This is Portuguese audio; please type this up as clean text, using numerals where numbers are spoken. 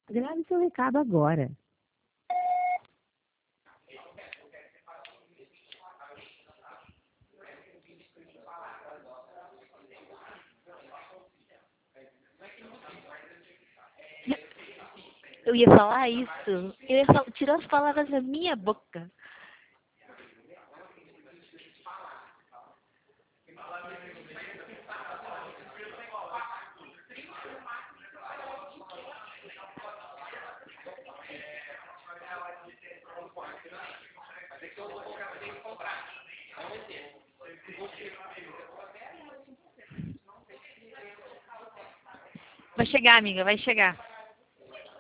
Grave seu recado agora. Eu ia falar isso. Tirou as palavras da minha boca. Vai chegar, amiga, vai chegar.